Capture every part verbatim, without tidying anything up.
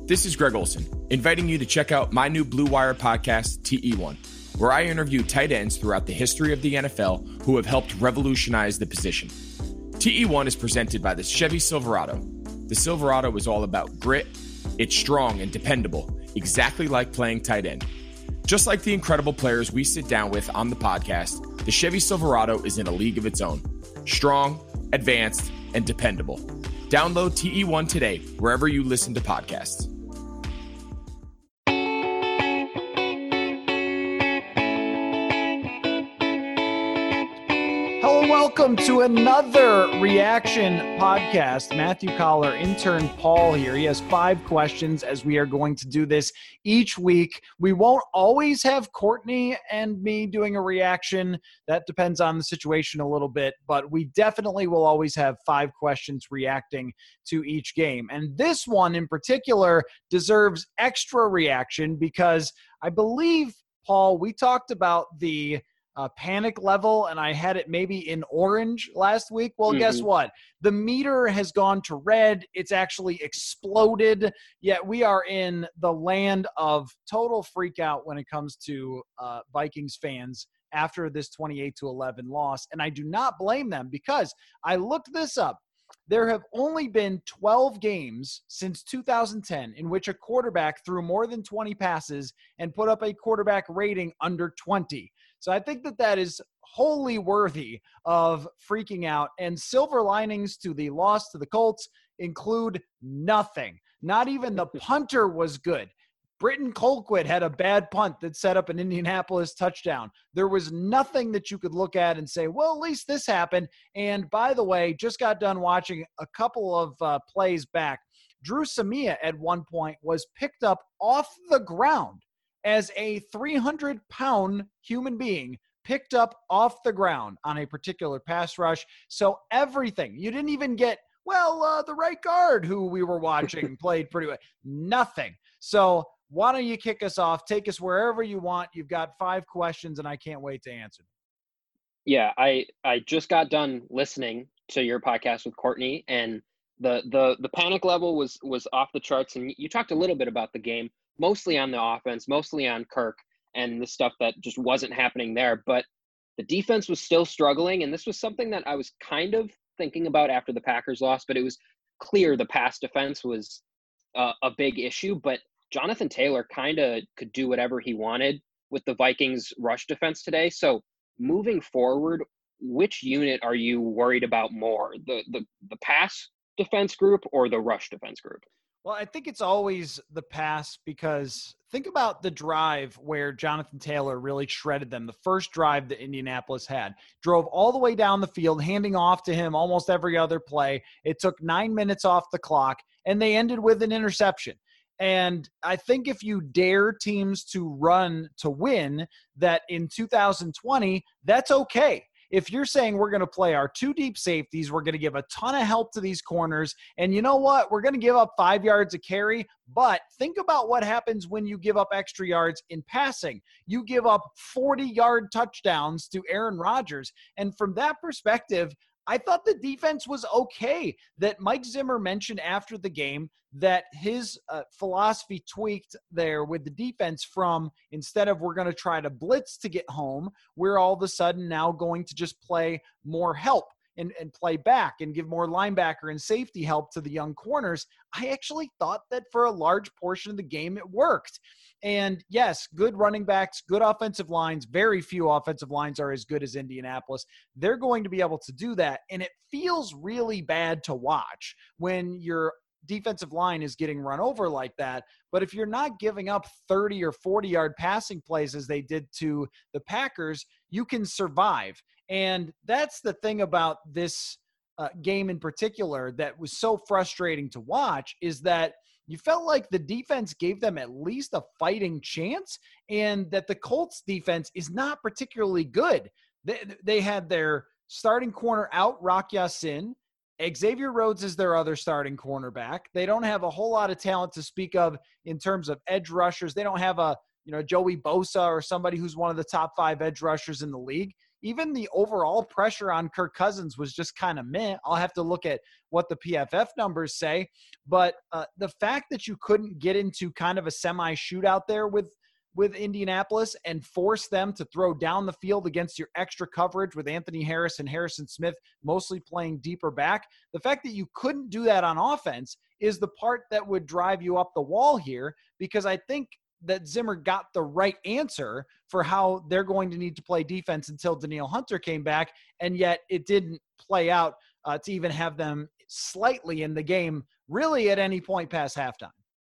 This is Greg Olson, inviting you to check out my new Blue Wire podcast, T E one, where I interview tight ends throughout the history of the N F L who have helped revolutionize the position. T E one is presented by the Chevy Silverado. The Silverado is all about grit. It's strong and dependable, exactly like playing tight end. Just like the incredible players we sit down with on the podcast, the Chevy Silverado is in a league of its own. Strong, advanced, and dependable. Download T E one today, wherever you listen to podcasts. Hello, welcome to another reaction podcast. Matthew Collar, intern Paul here. He has five questions as we are going to do this each week. We won't always have Courtney and me doing a reaction. That depends on the situation a little bit, but we definitely will always have five questions reacting to each game. And this one in particular deserves extra reaction because I believe, Paul, we talked about the Uh, panic level, and I had it maybe in orange last week. Well, mm-hmm. Guess what? The meter has gone to red. It's actually exploded. Yet we are in the land of total freak out when it comes to uh, Vikings fans after this twenty-eight to eleven loss. And I do not blame them because I looked this up. There have only been twelve games since two thousand ten in which a quarterback threw more than twenty passes and put up a quarterback rating under twenty. So I think that that is wholly worthy of freaking out. And silver linings to the loss to the Colts include nothing. Not even the punter was good. Britton Colquitt had a bad punt that set up an Indianapolis touchdown. There was nothing that you could look at and say, well, at least this happened. And by the way, just got done watching a couple of uh, plays back. Drew Samia at one point was picked up off the ground as a three hundred pound human being picked up off the ground on a particular pass rush. So everything, you didn't even get, well, uh, the right guard who we were watching played pretty well. Nothing. So why don't you kick us off? Take us wherever you want. You've got five questions, and I can't wait to answer them. Yeah, I, I just got done listening to your podcast with Courtney, and the the the panic level was was off the charts. And you talked a little bit about the game, mostly on the offense, mostly on Kirk and the stuff that just wasn't happening there. But the defense was still struggling, and this was something that I was kind of thinking about after the Packers lost, but it was clear the pass defense was uh, a big issue. But Jonathan Taylor kind of could do whatever he wanted with the Vikings rush defense today. So moving forward, which unit are you worried about more, the the, the pass defense group or the rush defense group? Well, I think it's always the pass because think about the drive where Jonathan Taylor really shredded them. The first drive that Indianapolis had, drove all the way down the field, handing off to him almost every other play. It took nine minutes off the clock, and they ended with an interception. And I think if you dare teams to run to win, that in two thousand twenty, that's okay. If you're saying we're going to play our two deep safeties, we're going to give a ton of help to these corners, and you know what? We're going to give up five yards a carry, but think about what happens when you give up extra yards in passing. You give up forty-yard touchdowns to Aaron Rodgers, and from that perspective, I thought the defense was okay. That Mike Zimmer mentioned after the game that his uh, philosophy tweaked there with the defense from instead of we're going to try to blitz to get home, we're all of a sudden now going to just play more help and, and play back and give more linebacker and safety help to the young corners. I actually thought that for a large portion of the game it worked. And yes, good running backs, good offensive lines. Very few offensive lines are as good as Indianapolis. They're going to be able to do that. And it feels really bad to watch when your defensive line is getting run over like that. But if you're not giving up thirty or forty yard passing plays as they did to the Packers, you can survive. And that's the thing about this uh, game in particular that was so frustrating to watch is that you felt like the defense gave them at least a fighting chance, and that the Colts defense is not particularly good. They, they had their starting corner out, Rock Ya-Sin. Xavier Rhodes is their other starting cornerback. They don't have a whole lot of talent to speak of in terms of edge rushers. They don't have a, you know, Joey Bosa or somebody who's one of the top five edge rushers in the league. even the overall pressure on Kirk Cousins was just kind of meh. I'll have to look at what the P F F numbers say. But uh, the fact that you couldn't get into kind of a semi shootout there with with Indianapolis and force them to throw down the field against your extra coverage with Anthony Harris and Harrison Smith mostly playing deeper back. The fact that you couldn't do that on offense is the part that would drive you up the wall here, because I think that Zimmer got the right answer for how they're going to need to play defense until Danielle Hunter came back, and yet it didn't play out uh, to even have them slightly in the game really at any point past halftime.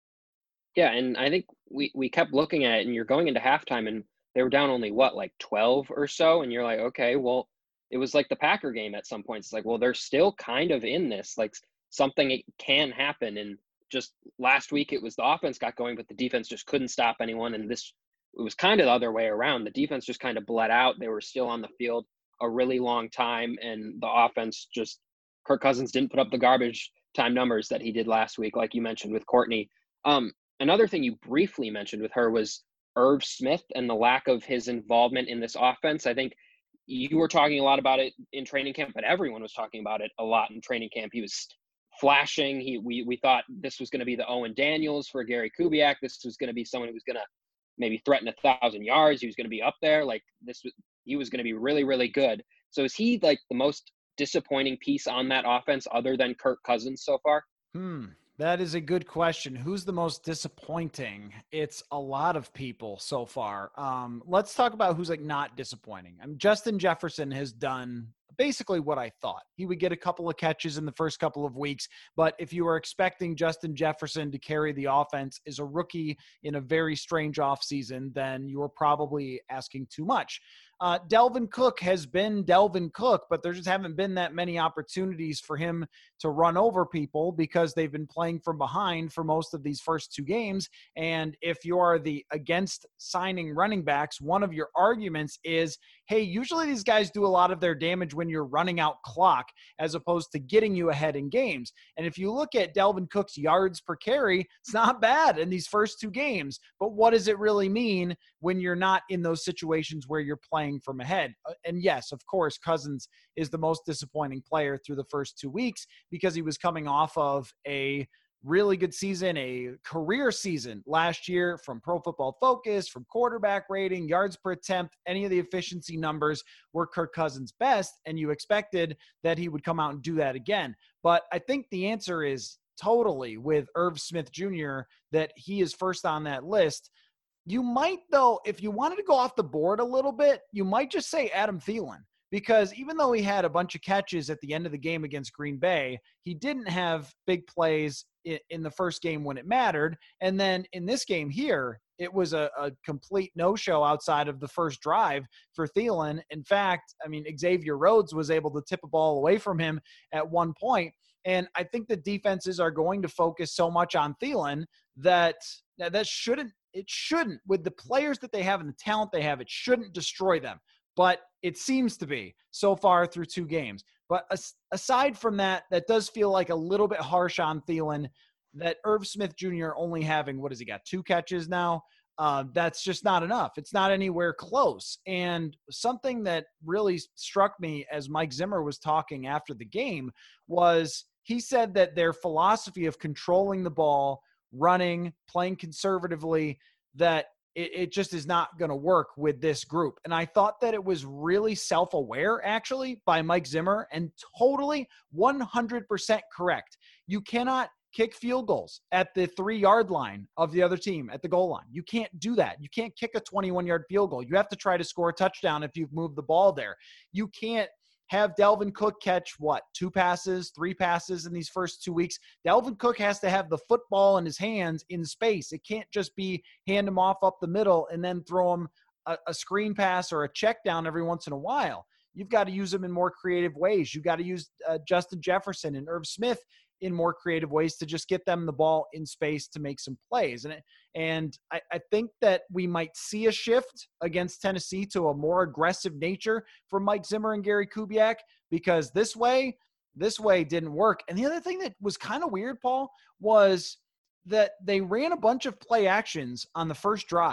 Yeah, and I think we, we kept looking at it, and you're going into halftime, and they were down only, what, like twelve or so? And you're like, okay, well, it was like the Packer game at some points. It's like, well, they're still kind of in this. Like, something can happen. And just last week, it was the offense got going, but the defense just couldn't stop anyone. And this, it was kind of the other way around. The defense just kind of bled out. They were still on the field a really long time, and the offense just, Kirk Cousins didn't put up the garbage time numbers that he did last week, like you mentioned with Courtney. Um, Another thing you briefly mentioned with her was Irv Smith and the lack of his involvement in this offense. I think you were talking a lot about it in training camp, but everyone was talking about it a lot in training camp. He was flashing. He we we thought this was going to be the Owen Daniels for Gary Kubiak. This was going to be someone who was going to maybe threaten a thousand yards. He was going to be up there. Like this was, he was going to be really, really good. So is he like the most disappointing piece on that offense other than Kirk Cousins so far? Hmm. That is a good question. Who's the most disappointing? It's a lot of people so far. Um, let's talk about who's like not disappointing. I mean, Justin Jefferson has done basically what I thought. He would get a couple of catches in the first couple of weeks, but if you were expecting Justin Jefferson to carry the offense as a rookie in a very strange offseason, then you were probably asking too much. Uh, Delvin Cook has been Delvin Cook, but there just haven't been that many opportunities for him to run over people because they've been playing from behind for most of these first two games. And if you are the against signing running backs, one of your arguments is, hey, usually these guys do a lot of their damage when you're running out clock as opposed to getting you ahead in games. And if you look at Delvin Cook's yards per carry, it's not bad in these first two games. But what does it really mean when you're not in those situations where you're playing from ahead? And yes, of course, Cousins is the most disappointing player through the first two weeks because he was coming off of a really good season, a career season last year from Pro Football Focus, from quarterback rating, yards per attempt, any of the efficiency numbers were Kirk Cousins' best, and you expected that he would come out and do that again. But I think the answer is totally with Irv Smith Junior that he is first on that list. You might, though, if you wanted to go off the board a little bit, you might just say Adam Thielen. Because even though he had a bunch of catches at the end of the game against Green Bay, he didn't have big plays in, in the first game when it mattered. And then in this game here, it was a, a complete no-show outside of the first drive for Thielen. In fact, I mean, Xavier Rhodes was able to tip a ball away from him at one point. And I think the defenses are going to focus so much on Thielen that that shouldn't, it shouldn't, with the players that they have and the talent they have, it shouldn't destroy them. But it seems to be so far through two games. But as, aside from that, that does feel like a little bit harsh on Thielen, that Irv Smith Junior only having, what has he got, two catches now? Uh, that's just not enough. It's not anywhere close. And something that really struck me as Mike Zimmer was talking after the game was he said that their philosophy of controlling the ball, running, playing conservatively, that it, it just is not going to work with this group. And I thought that it was really self-aware, actually, by Mike Zimmer, and totally one hundred percent correct. You cannot kick field goals at the three-yard line of the other team at the goal line. You can't do that. You can't kick a twenty-one-yard field goal. You have to try to score a touchdown if you've moved the ball there. You can't have Delvin Cook catch, what, two passes, three passes in these first two weeks. Delvin Cook has to have the football in his hands in space. It can't just be hand him off up the middle and then throw him a, a screen pass or a check down every once in a while. You've got to use them in more creative ways. You've got to use uh, Justin Jefferson and Irv Smith in more creative ways to just get them the ball in space to make some plays. And, it, and I, I think that we might see a shift against Tennessee to a more aggressive nature from Mike Zimmer and Gary Kubiak, because this way, this way didn't work. And the other thing that was kind of weird, Paul, was that they ran a bunch of play actions on the first drive.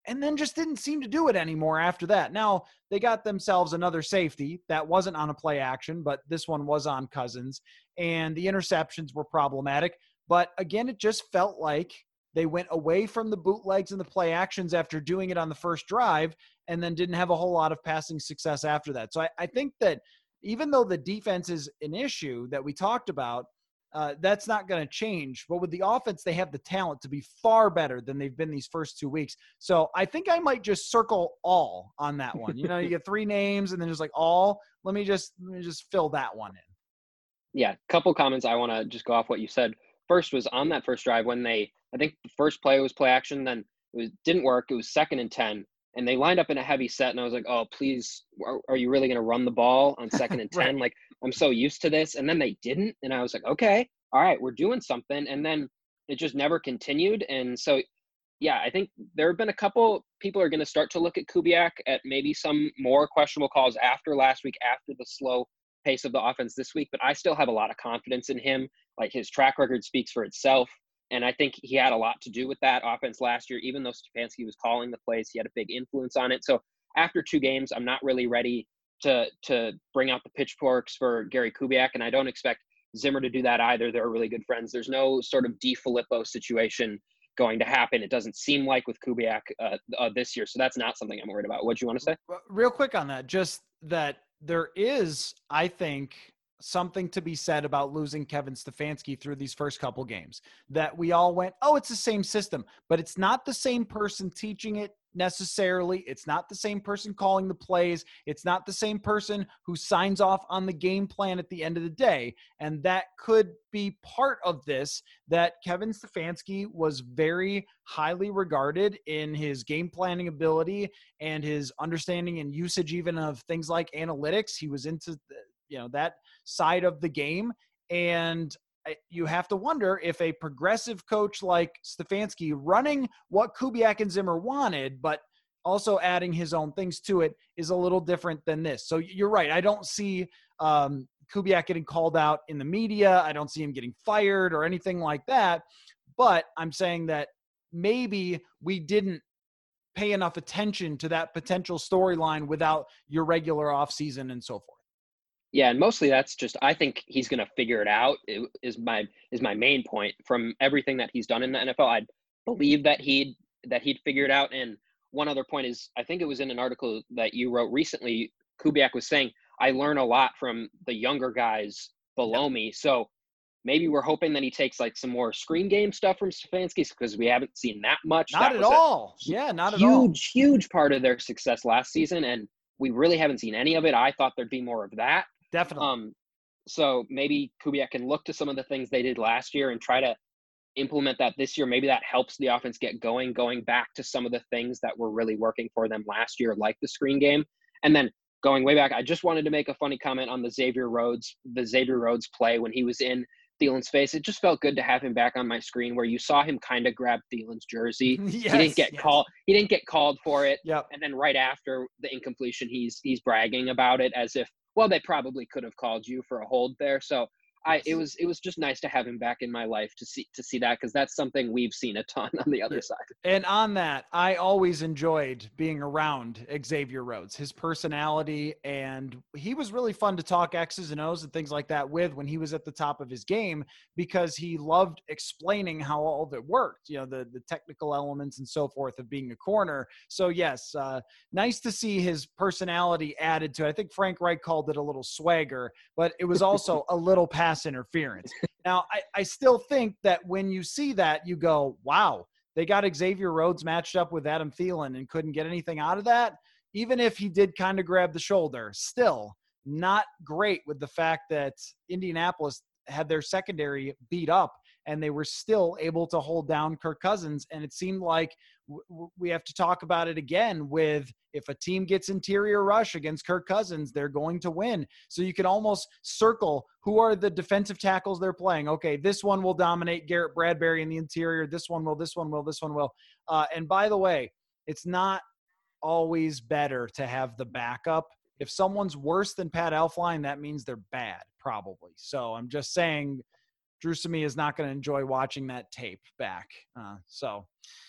and then just didn't seem to do it anymore after that. Now, they got themselves another safety that wasn't on a play action, but this one was on Cousins, and the interceptions were problematic. But again, it just felt like they went away from the bootlegs and the play actions after doing it on the first drive, and then didn't have a whole lot of passing success after that. So I, I think that even though the defense is an issue that we talked about, Uh, that's not going to change. But with the offense, they have the talent to be far better than they've been these first two weeks. So I think I might just circle all on that one. You know, you get three names and then just like all. Let me just let me just fill that one in. Yeah, couple comments. I want to just go off what you said. First was on that first drive when they, I think the first play was play action, then it was, didn't work. It was second and ten, and they lined up in a heavy set, and I was like, oh, please, are, are you really going to run the ball on second and ten? Right. Like, I'm so used to this. And then they didn't, and I was like, okay, all right, we're doing something. And then it just never continued. And so, yeah, I think there have been a couple people are going to start to look at Kubiak at maybe some more questionable calls after last week, after the slow pace of the offense this week. But I still have a lot of confidence in him. Like, his track record speaks for itself. And I think he had a lot to do with that offense last year. Even though Stefanski was calling the plays, he had a big influence on it. So after two games, I'm not really ready to to bring out the pitchforks for Gary Kubiak, and I don't expect Zimmer to do that either. They're really good friends. There's no sort of DeFilippo situation going to happen. It doesn't seem like with Kubiak uh, uh, this year. So that's not something I'm worried about. What do you want to say? Real quick on that, just that there is, I think, something to be said about losing Kevin Stefanski through these first couple games, that we all went, oh, it's the same system, but it's not the same person teaching it necessarily. It's not the same person calling the plays. It's not the same person who signs off on the game plan at the end of the day. And that could be part of this, that Kevin Stefanski was very highly regarded in his game planning ability and his understanding and usage even of things like analytics. He was into the, you know, that side of the game. And you have to wonder if a progressive coach like Stefanski, running what Kubiak and Zimmer wanted, but also adding his own things to it, is a little different than this. So you're right. I don't see um, Kubiak getting called out in the media. I don't see him getting fired or anything like that. But I'm saying that maybe we didn't pay enough attention to that potential storyline without your regular offseason and so forth. Yeah, and mostly that's just, I think he's going to figure it out. It is my is my main point from everything that he's done in the N F L. I believe that he'd that he'd figure it out. And one other point is, I think it was in an article that you wrote recently, Kubiak was saying, I learn a lot from the younger guys below yeah. me. So maybe we're hoping that he takes like some more screen game stuff from Stefanski, because we haven't seen that much. Not that at all. Yeah, not at all. Huge, huge part of their success last season, and we really haven't seen any of it. I thought there'd be more of that. Definitely. Um, so maybe Kubiak can look to some of the things they did last year and try to implement that this year. Maybe that helps the offense get going, going back to some of the things that were really working for them last year, like the screen game. And then going way back, I just wanted to make a funny comment on the Xavier Rhodes, the Xavier Rhodes play when he was in Thielen's face. It just felt good to have him back on my screen, where you saw him kind of grab Thielen's jersey. yes, he didn't get yes. called. He didn't get called for it. Yep. And then right after the incompletion, he's he's bragging about it as if, well, they probably could have called you for a hold there. So I, it was it was just nice to have him back in my life to see to see that, because that's something we've seen a ton on the other yeah. side. And on that, I always enjoyed being around Xavier Rhodes, his personality, and he was really fun to talk X's and O's and things like that with when he was at the top of his game, because he loved explaining how all of it worked, you know, the the technical elements and so forth of being a corner. So yes, uh, nice to see his personality added to it. I think Frank Reich called it a little swagger, but it was also a little pass interference. Now, I, I still think that when you see that, you go, wow, they got Xavier Rhodes matched up with Adam Thielen and couldn't get anything out of that. Even if he did kind of grab the shoulder, still not great with the fact that Indianapolis had their secondary beat up and they were still able to hold down Kirk Cousins. And it seemed like w- we have to talk about it again with, if a team gets interior rush against Kirk Cousins, they're going to win. So you can almost circle who are the defensive tackles they're playing. Okay, this one will dominate Garrett Bradbury in the interior. This one will, this one will, this one will. Uh, and by the way, it's not always better to have the backup. If someone's worse than Pat Elflein, that means they're bad, probably. So I'm just saying Drew Samia is not going to enjoy watching that tape back. Uh, so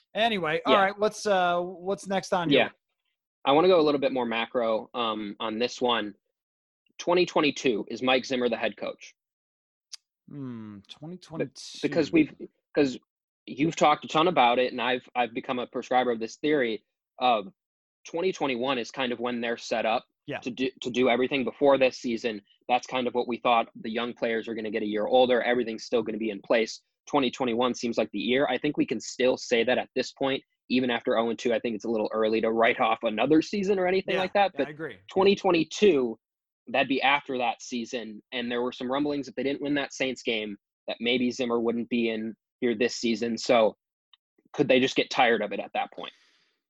Anyway, all yeah. right, what's uh what's next on Yeah. your I want to go a little bit more macro um, on this one. twenty twenty-two, is Mike Zimmer the head coach? hmm, twenty twenty-two? Because we've because you've talked a ton about it, and I've I've become a prescriber of this theory of twenty twenty-one is kind of when they're set up Yeah. to do to do everything before this season. That's kind of what we thought. The young players are going to get a year older. Everything's still going to be in place. twenty twenty-one seems like the year. I think we can still say that at this point, even after oh and two. I think it's a little early to write off another season or anything Yeah, like that. yeah, But I agree. twenty twenty-two, that'd be after that season. And there were some rumblings if they didn't win that Saints game, that maybe Zimmer wouldn't be in here this season. So could they just get tired of it at that point?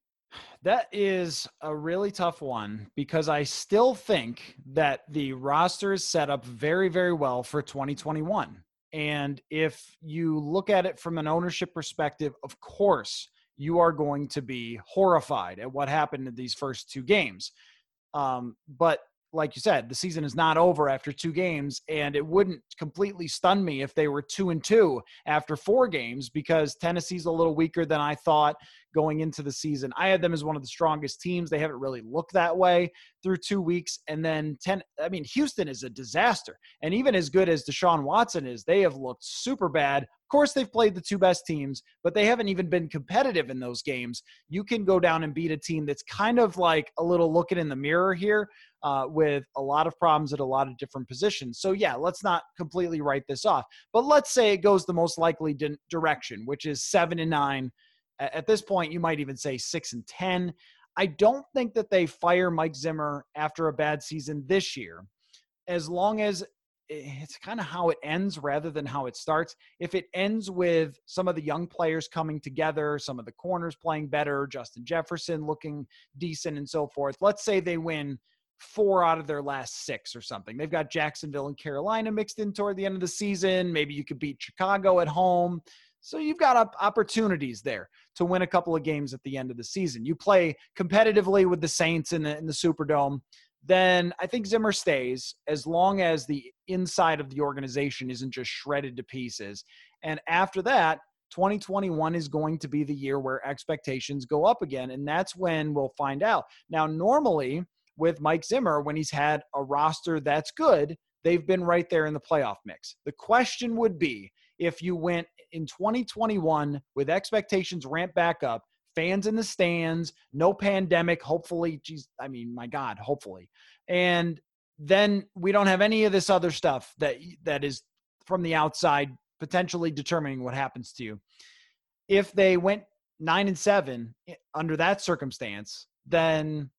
That is a really tough one because I still think that the roster is set up very, very well for twenty twenty-one. And if you look at it from an ownership perspective, of course, you are going to be horrified at what happened in these first two games. Um, but like you said, the season is not over after two games, and it wouldn't completely stun me if they were two and two after four games because Tennessee's a little weaker than I thought going into the season. I had them as one of the strongest teams. They haven't really looked that way through two weeks. And then ten, I mean, Houston is a disaster. And even as good as Deshaun Watson is, they have looked super bad. Of course, they've played the two best teams, but they haven't even been competitive in those games. You can go down and beat a team that's kind of like a little looking in the mirror here uh, with a lot of problems at a lot of different positions. So, yeah, let's not completely write this off. But let's say it goes the most likely di- direction, which is seven and nine. At this point, you might even say six and ten. I don't think that they fire Mike Zimmer after a bad season this year, as long as it's kind of how it ends rather than how it starts. If it ends with some of the young players coming together, some of the corners playing better, Justin Jefferson looking decent and so forth, let's say they win four out of their last six or something. They've got Jacksonville and Carolina mixed in toward the end of the season. Maybe you could beat Chicago at home. So you've got opportunities there to win a couple of games at the end of the season. You play competitively with the Saints in the, in the Superdome, then I think Zimmer stays as long as the inside of the organization isn't just shredded to pieces. And after that, twenty twenty-one is going to be the year where expectations go up again, and that's when we'll find out. Now, normally with Mike Zimmer, when he's had a roster that's good, they've been right there in the playoff mix. The question would be, if you went in twenty twenty-one with expectations ramped back up, fans in the stands, no pandemic, hopefully, geez, I mean, my God, hopefully. And then we don't have any of this other stuff that that is from the outside potentially determining what happens to you. If they went nine and seven under that circumstance, then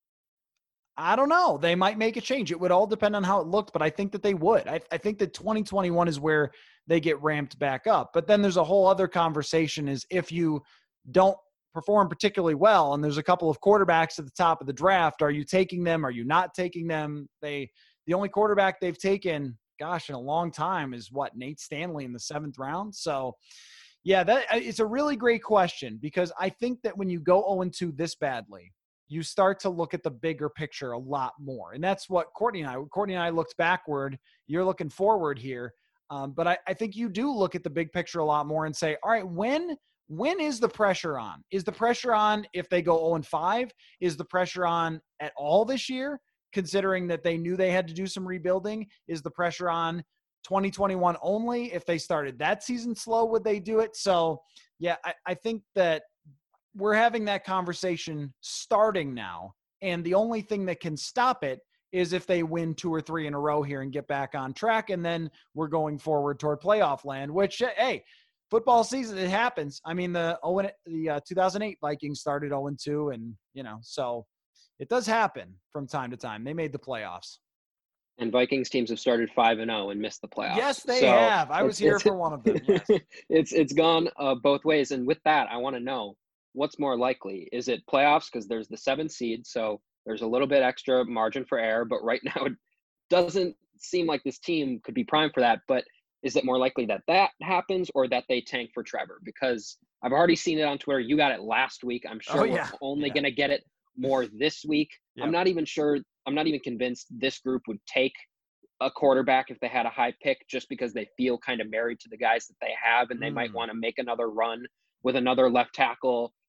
I don't know. They might make a change. It would all depend on how it looked, but I think that they would. I, I think that twenty twenty-one is where they get ramped back up. But then there's a whole other conversation is if you don't perform particularly well and there's a couple of quarterbacks at the top of the draft, are you taking them? Are you not taking them? They the only quarterback they've taken, gosh, in a long time is what, Nate Stanley in the seventh round. So yeah, that it's a really great question because I think that when you go oh and two this badly, you start to look at the bigger picture a lot more. And that's what Courtney and I, Courtney and I looked backward. You're looking forward here. Um, but I, I think you do look at the big picture a lot more and say, all right, when, when is the pressure on? Is the pressure on if they go oh and five? Is the pressure on at all this year, considering that they knew they had to do some rebuilding? Is the pressure on twenty twenty-one only? If they started that season slow, would they do it? So yeah, I, I think that we're having that conversation starting now. And the only thing that can stop it is if they win two or three in a row here and get back on track. And then we're going forward toward playoff land, which, hey, football season, it happens. I mean, the oh, the uh, two thousand eight Vikings started oh and two, and, you know, so it does happen from time to time. They made the playoffs. And Vikings teams have started five and oh and missed the playoffs. Yes, they so have. I was here for one of them. Yes. it's it's gone uh, both ways. And with that, I want to know, what's more likely? Is it playoffs because there's the seventh seed, so there's a little bit extra margin for error, but right now it doesn't seem like this team could be primed for that. But is it more likely that that happens or that they tank for Trevor? Because I've already seen it on Twitter. You got it last week. I'm sure oh, yeah. we're only yeah. going to get it more this week. Yep. I'm not even sure. I'm not even convinced this group would take a quarterback if they had a high pick, just because they feel kind of married to the guys that they have, and they mm. might want to make another run with another left tackle.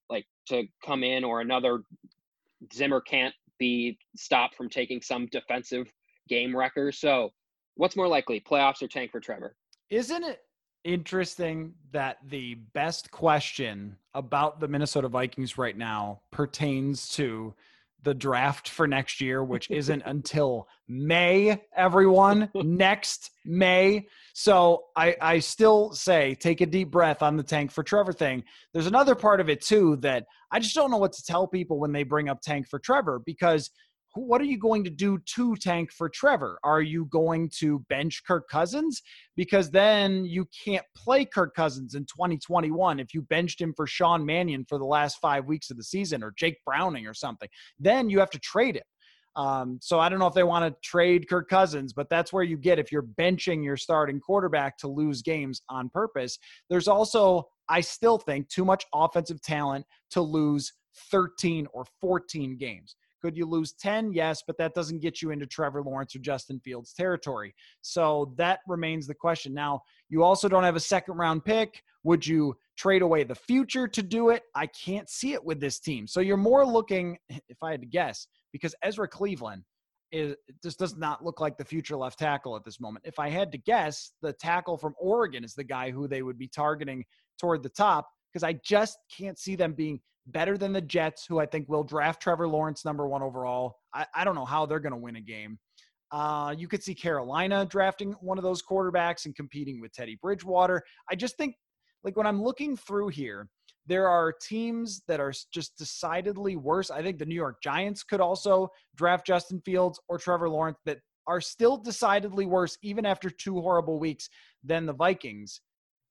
like to come in, or another Zimmer can't be stopped from taking some defensive game wrecker. So what's more likely, playoffs or tank for Trevor? Isn't it interesting that the best question about the Minnesota Vikings right now pertains to the draft for next year, which isn't until May, everyone, next May. So I, I still say take a deep breath on the tank for Trevor thing. There's another part of it too that I just don't know what to tell people when they bring up tank for Trevor, because what are you going to do to tank for Trevor? Are you going to bench Kirk Cousins? Because then you can't play Kirk Cousins in twenty twenty-one if you benched him for Sean Mannion for the last five weeks of the season, or Jake Browning or something. Then you have to trade him. Um, so I don't know if they want to trade Kirk Cousins, but that's where you get if you're benching your starting quarterback to lose games on purpose. There's also, I still think, too much offensive talent to lose thirteen or fourteen games. Could you lose ten? Yes, but that doesn't get you into Trevor Lawrence or Justin Fields territory. So that remains the question. Now, you also don't have a second round pick. Would you trade away the future to do it? I can't see it with this team. So you're more looking, if I had to guess, because Ezra Cleveland is just does not look like the future left tackle at this moment. If I had to guess, the tackle from Oregon is the guy who they would be targeting toward the top, because I just can't see them being better than the Jets, who I think will draft Trevor Lawrence number one overall. I, I don't know how they're going to win a game. Uh, you could see Carolina drafting one of those quarterbacks and competing with Teddy Bridgewater. I just think, like, when I'm looking through here, there are teams that are just decidedly worse. I think the New York Giants could also draft Justin Fields or Trevor Lawrence that are still decidedly worse, even after two horrible weeks, than the Vikings.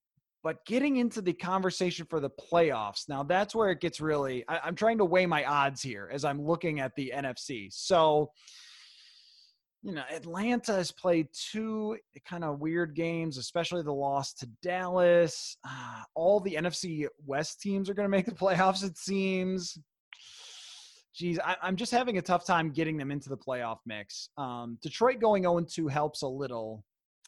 But getting into the conversation for the playoffs, now that's where it gets really, I, I'm trying to weigh my odds here as I'm looking at the N F C. So, you know, Atlanta has played two kind of weird games, especially the loss to Dallas. Uh, all the N F C West teams are going to make the playoffs, it seems. Geez, I, I'm just having a tough time getting them into the playoff mix. Um, Detroit going oh and two helps a little.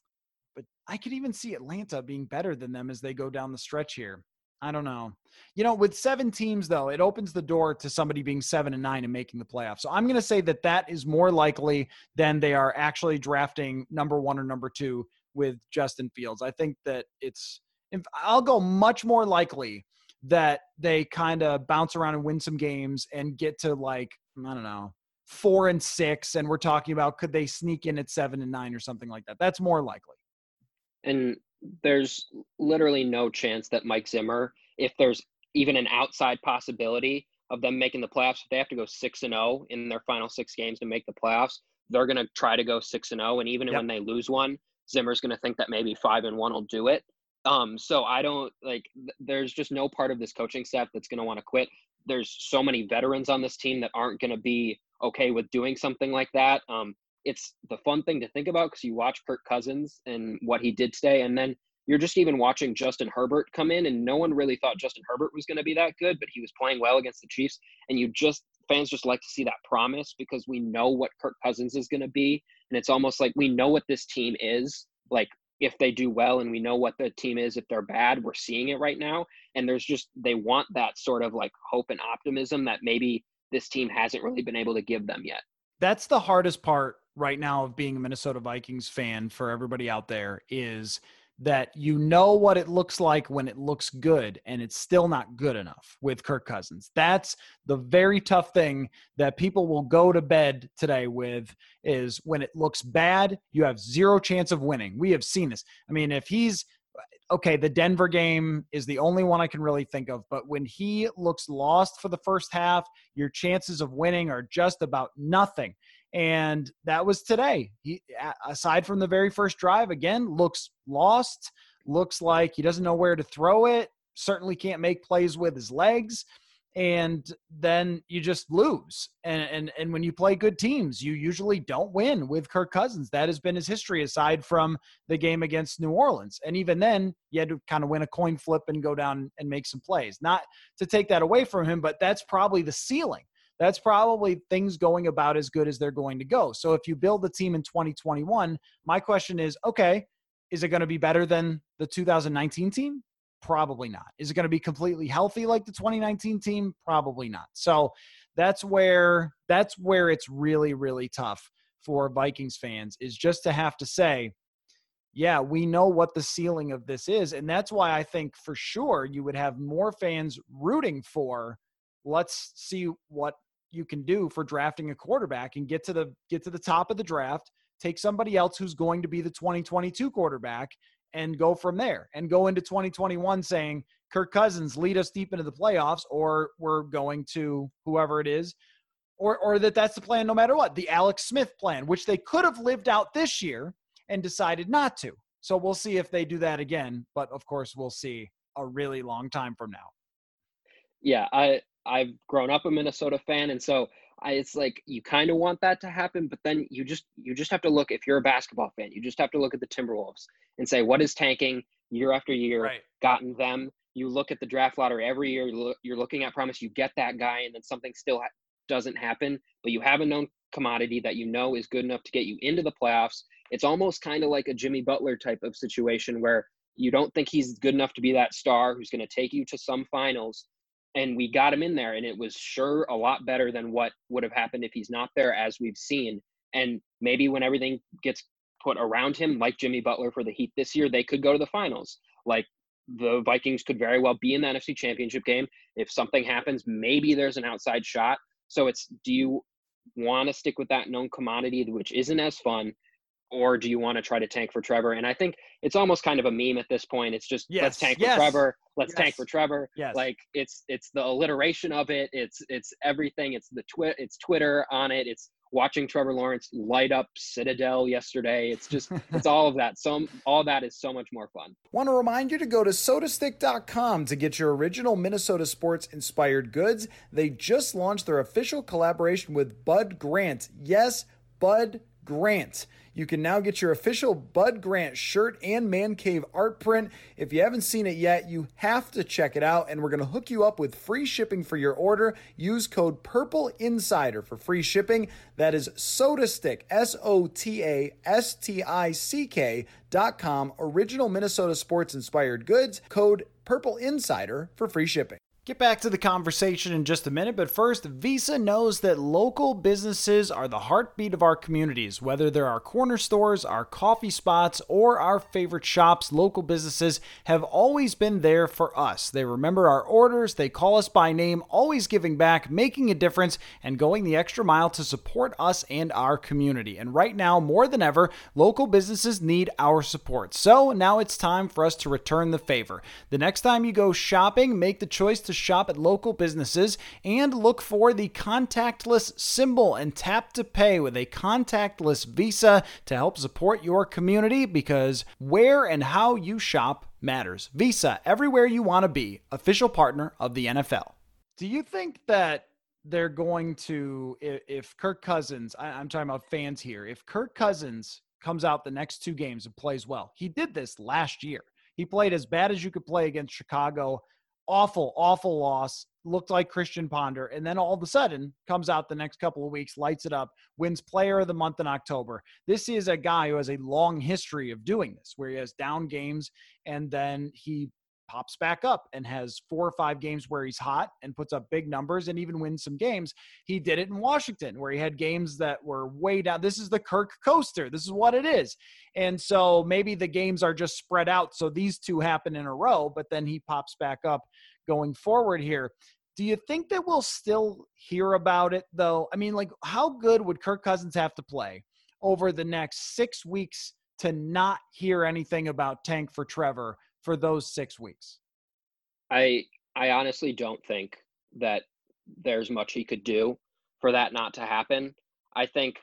But I could even see Atlanta being better than them as they go down the stretch here. I don't know. You know, with seven teams, though, it opens the door to somebody being seven and nine and making the playoffs. So I'm going to say that that is more likely than they are actually drafting number one or number two with Justin Fields. I think that it's – I'll go much more likely that they kind of bounce around and win some games and get to, like, I don't know, four and six. And we're talking about could they sneak in at seven and nine or something like that. That's more likely. And there's literally no chance that Mike Zimmer, if there's even an outside possibility of them making the playoffs, if they have to go six and oh in their final six games to make the playoffs, they're going to try to go six and oh. And even yep. when they lose one, Zimmer's going to think that maybe five and one will do it. Um, so I don't like, there's just no part of this coaching staff that's going to want to quit. There's so many veterans on this team that aren't going to be okay with doing something like that. Um, It's the fun thing to think about because you watch Kirk Cousins and what he did today, and then you're just even watching Justin Herbert come in, and no one really thought Justin Herbert was going to be that good, but he was playing well against the Chiefs. And you just fans just like to see that promise because we know what Kirk Cousins is going to be, and it's almost like we know what this team is. Like if they do well, and we know what the team is if they're bad. We're seeing it right now, and there's just they want that sort of like hope and optimism that maybe this team hasn't really been able to give them yet. That's the hardest part right now of being a Minnesota Vikings fan for everybody out there, is that you know what it looks like when it looks good, and it's still not good enough with Kirk Cousins. That's the very tough thing that people will go to bed today with, is when it looks bad, you have zero chance of winning. We have seen this. I mean, if he's okay, the Denver game is the only one I can really think of, but when he looks lost for the first half, your chances of winning are just about nothing. And that was today. He, aside from the very first drive, again, looks lost, looks like he doesn't know where to throw it, certainly can't make plays with his legs. And then you just lose. And, and, and when you play good teams, you usually don't win with Kirk Cousins. That has been his history aside from the game against New Orleans. And even then you had to kind of win a coin flip and go down and make some plays. Not to take that away from him, but that's probably the ceiling. That's probably things going about as good as they're going to go. So if you build the team in twenty twenty-one, my question is, okay, is it going to be better than the two thousand nineteen team? Probably not. Is it going to be completely healthy like the twenty nineteen team? Probably not. So that's where that's where it's really, really tough for Vikings fans, is just to have to say, yeah, we know what the ceiling of this is. And that's why I think for sure you would have more fans rooting for, let's see what you can do for drafting a quarterback and get to the get to the top of the draft, take somebody else who's going to be the twenty twenty-two quarterback and go from there, and go into twenty twenty-one saying, Kirk Cousins, lead us deep into the playoffs, or we're going to whoever it is, or or that that's the plan no matter what. The Alex Smith plan, which they could have lived out this year and decided not to. So we'll see if they do that again. But of course, we'll see a really long time from now. Yeah, I, I've grown up a Minnesota fan, and so I, it's like you kind of want that to happen, but then you just you just have to look, if you're a basketball fan, you just have to look at the Timberwolves and say, what is tanking year after year Right. gotten them? You look at the draft lottery every year, you're looking at promise, you get that guy, and then something still ha- doesn't happen, but you have a known commodity that you know is good enough to get you into the playoffs. It's almost kind of like a Jimmy Butler type of situation where you don't think he's good enough to be that star who's going to take you to some finals. And we got him in there, and it was sure a lot better than what would have happened if he's not there, as we've seen. And maybe when everything gets put around him, like Jimmy Butler for the Heat this year, they could go to the finals. Like the Vikings could very well be in the N F C Championship game. If something happens, maybe there's an outside shot. So it's, do you want to stick with that known commodity, which isn't as fun, or do you want to try to tank for Trevor? And I think it's almost kind of a meme at this point. It's just, yes. let's tank yes. for Trevor. Let's yes. tank for Trevor. Yes. Like it's, it's the alliteration of it. It's, it's everything. It's the twit, it's Twitter on it. It's watching Trevor Lawrence light up Citadel yesterday. It's just, it's all of that. So all that is so much more fun. Want to remind you to go to soda stick dot com to get your original Minnesota sports inspired goods. They just launched their official collaboration with Bud Grant. Yes, Bud Grant. You can now get your official Bud Grant shirt and Man Cave art print. If you haven't seen it yet, you have to check it out, and we're going to hook you up with free shipping for your order. Use code Purple Insider for free shipping. That is SotaStick, S O T A S T I C K dot com. Original Minnesota sports inspired goods. Code Purple Insider for free shipping. Get back to the conversation in just a minute, but first, Visa knows that local businesses are the heartbeat of our communities. Whether they're our corner stores, our coffee spots, or our favorite shops, local businesses have always been there for us. They remember our orders, they call us by name, always giving back, making a difference, and going the extra mile to support us and our community. And right now, more than ever, local businesses need our support. So now it's time for us to return the favor. The next time you go shopping, make the choice to shop at local businesses and look for the contactless symbol and tap to pay with a contactless Visa to help support your community, because where and how you shop matters. Visa, everywhere you want to be, official partner of the N F L. Do you think that they're going to, if Kirk Cousins, I'm talking about fans here, if Kirk Cousins comes out the next two games and plays well, he did this last year. He played as bad as you could play against Chicago. Awful, awful loss, looked like Christian Ponder, and then all of a sudden comes out the next couple of weeks, lights it up, wins player of the month in October. This is a guy who has a long history of doing this, where he has down games and then he pops back up and has four or five games where he's hot and puts up big numbers and even wins some games. He did it in Washington, where he had games that were way down. This is the Kirk coaster. This is what it is. And so maybe the games are just spread out, so these two happen in a row, but then he pops back up going forward here. Do you think that we'll still hear about it, though? I mean, like, how good would Kirk Cousins have to play over the next six weeks to not hear anything about tank for Trevor for those six weeks? I I honestly don't think that there's much he could do for that not to happen. I think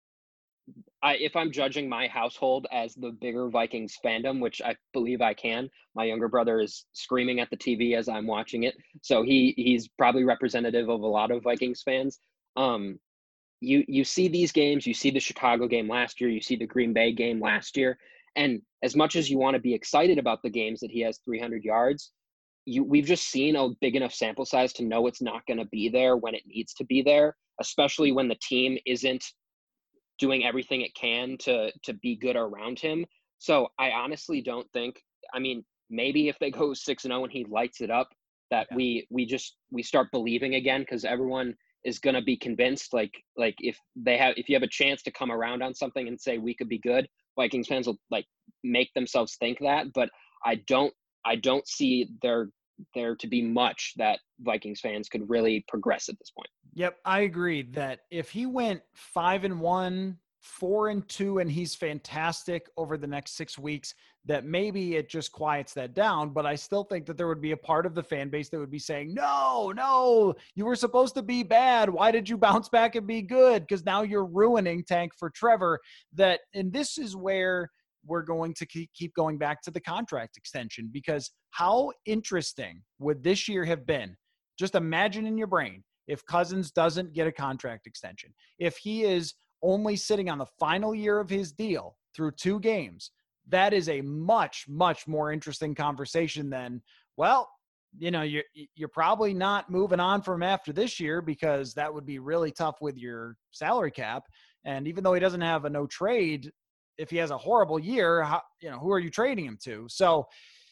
I if I'm judging my household as the bigger Vikings fandom, which I believe I can, my younger brother is screaming at the T V as I'm watching it. So he he's probably representative of a lot of Vikings fans. Um, you you see these games, you see the Chicago game last year, you see the Green Bay game last year. And as much as you want to be excited about the games that he has three hundred yards, you we've just seen a big enough sample size to know it's not going to be there when it needs to be there, especially when the team isn't doing everything it can to to be good around him. So I honestly don't think, I mean, maybe if they go six and oh and he lights it up, that Yeah. we we just we start believing again, because everyone is going to be convinced. Like like if they have if you have a chance to come around on something and say we could be good, Vikings fans will like make themselves think that. But I don't I don't see there there to be much that Vikings fans could really progress at this point. Yep, I agree that if he went five and one, four and two, and he's fantastic over the next six weeks, that maybe it just quiets that down. But I still think that there would be a part of the fan base that would be saying, no, no, you were supposed to be bad. Why did you bounce back and be good? Because now you're ruining Tank for Trevor. That, and this is where we're going to keep going back to the contract extension, because how interesting would this year have been? Just imagine in your brain, if Cousins doesn't get a contract extension, if he is only sitting on the final year of his deal through two games, that is a much, much more interesting conversation than, well, you know, you're, you're probably not moving on from after this year, because that would be really tough with your salary cap. And even though he doesn't have a no trade, if he has a horrible year, how, you know, who are you trading him to? So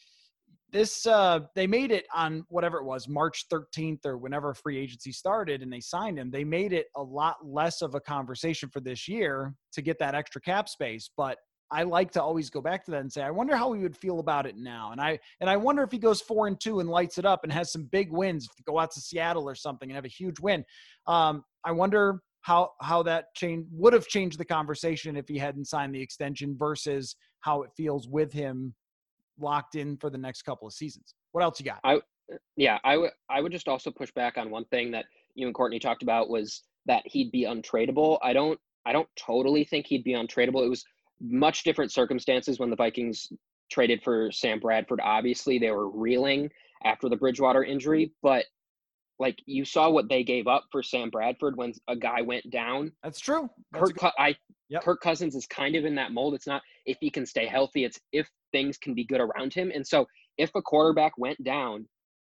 this, uh, they made it on whatever it was, March thirteenth or whenever free agency started, and they signed him. They made it a lot less of a conversation for this year to get that extra cap space. But I like to always go back to that and say, I wonder how he would feel about it now. And I, and I wonder if he goes four and two and lights it up and has some big wins, to go out to Seattle or something and have a huge win. Um, I wonder how, how that change would have changed the conversation if he hadn't signed the extension versus how it feels with him locked in for the next couple of seasons. What else you got? I, yeah, I would, I would just also push back on one thing that you and Courtney talked about, was that he'd be untradeable. I don't, I don't totally think he'd be untradeable. It was much different circumstances when the Vikings traded for Sam Bradford. Obviously they were reeling after the Bridgewater injury, but like you saw what they gave up for Sam Bradford when a guy went down. That's true. That's Kirk, I, yep. Kirk Cousins is kind of in that mold. It's not if he can stay healthy, it's if things can be good around him. And so if a quarterback went down,